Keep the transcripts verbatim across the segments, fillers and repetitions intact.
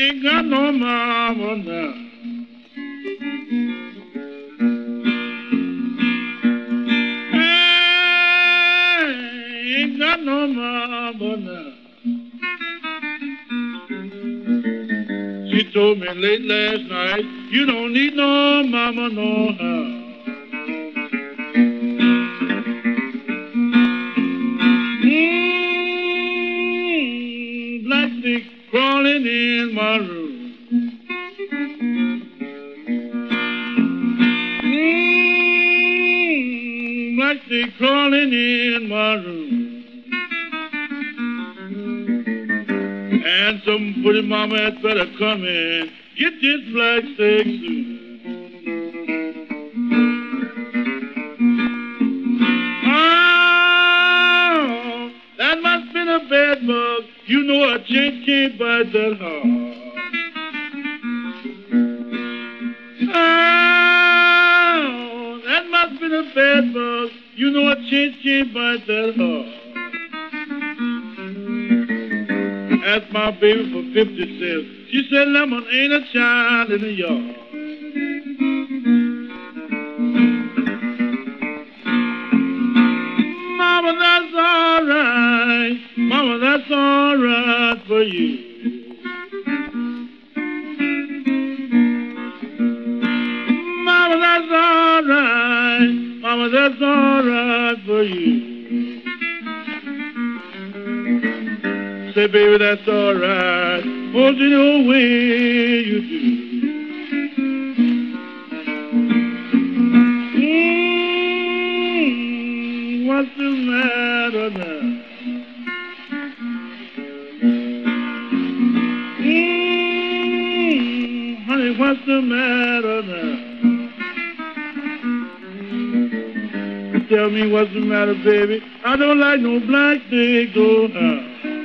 ain't got no mama now. Ain't got no mama now. She told me late last night, you don't need no mama no how. Mm, black snake crawling in my room. Mm, black snake crawling in my room. And some pretty mama had better come in, get this black snake soon. Oh, that must been a bad bug. You know a chinch can't bite that hard. Oh, that must been a bad bug. You know a chinch can't bite that hard. Asked my baby for fifty cents. She said, Lemon ain't a child in the yard. Mama, that's all right. Mama, that's all right for you. Mama, that's all right. Mama, that's all right for you. Say, baby, that's all right. Hold it the way you do. Mm, what's the matter now? Mm, honey, what's the matter now? Tell me what's the matter, baby. I don't like no black snake go out.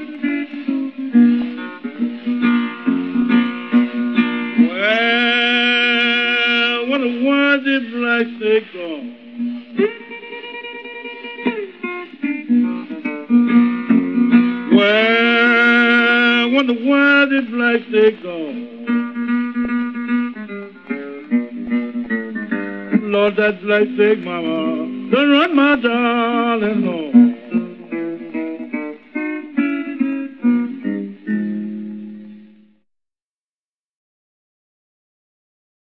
Why did black snake gone? Well, wonder why did black snake gone? Lord, that black snake mama done run my darling home.